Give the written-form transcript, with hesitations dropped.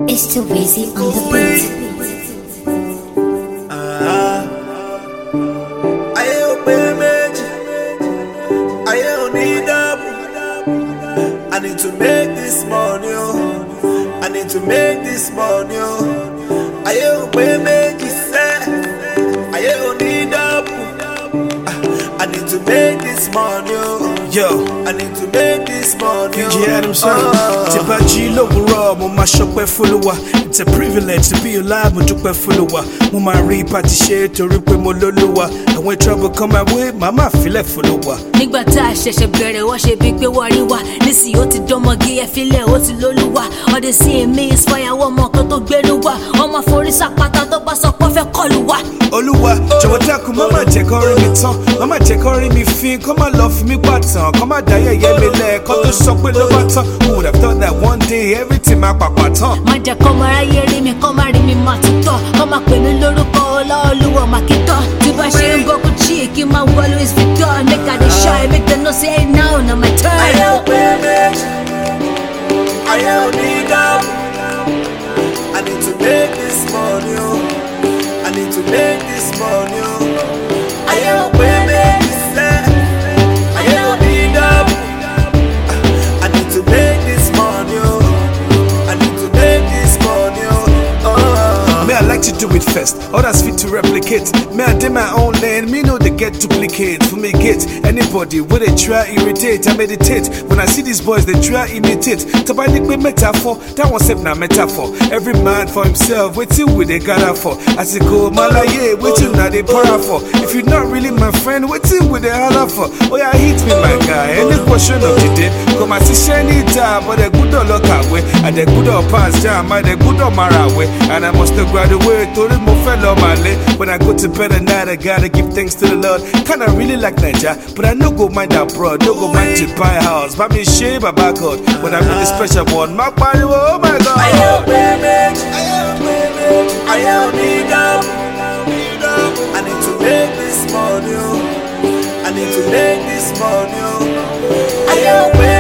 It's too easy on the beat. I need to make this money. I need to make this money. I don't pay make it say. I don't need up. I need to make this money. Yo, I need to make this money. PJ Adams, Tibaji Lowura, mo ma shopwe fuluwa. It's a privilege to be alive, mo dúpẹ́ fuluwa. Mo ma rí party ṣe torí pé mo lólúwa. And when trouble come my way, mama filẹ̀ fuluwa. Nígbà tá a ṣẹ̀ṣẹ̀ bẹ̀rẹ̀ wọ́n ṣe bí pé wọ́n rí wa. Nísìnyí ó ti dánmọ́gí ẹ filẹ̀ ó ti lólúwa. All they see in me is fire, wọ́n mọ nǹkan tó gbénu wa. Wọ́n máa forí sàpàtà tó bá sọ pé ó fẹ́ kọlù wa. Olúwa, jọ̀wọ́ dákun, má má jẹ́ kó rí mi tán. Má má jẹ́ kó rí mi fín, kó má lọ fi mí pàtàn. Kó má dáyẹ̀yẹ́ mi lẹ́ẹ̀kan tó sọ pé ló bá tán. Who would have thought that one day everything máa pàpà tán? Má jẹ́ kó máa ráyé rí mi, kó má rí mi máa tutọ́. Kó má pè mí lórúkọ Ọláolúwa Màkítọ́. Tí bá ṣe ń bọ́kú chí, kí n máa wọ Louis Vuitton. Make I dey shy, make them know say now na my turn. I don't pay make. I don't need up. I need to make this money. I need to make this money. I don't pay make it say. I don't need up. I need to make this money. I need to make this money. Me, I like to do it first, others fit to replicate. Me, I did my own lane, me know they get duplicate. For me, get anybody, when they try irritate, I meditate. When I see these boys, they try imitate. Tabani be metaphor, that one save na metaphor. Every man for himself, waiting with they gather for. As it go, malaye, waiting now they para for. If you're not really my friend, waiting with they holler for. Oh yeah, hit me my guy, any question of the day. Come and see shiny time, but they good look away. And they good pass jam, and they good mara away. And I must have graduated to the fellow Malay. When I go to bed at night, I gotta give thanks to the Lord. Kinda really like Nigeria, but I no go mind abroad, no go mind to buy a house. But me shame about God. When I'm in the special one, my body, oh my God. I don't pay make. I don't need up. I need to make this money. I need to make this money. I don't pay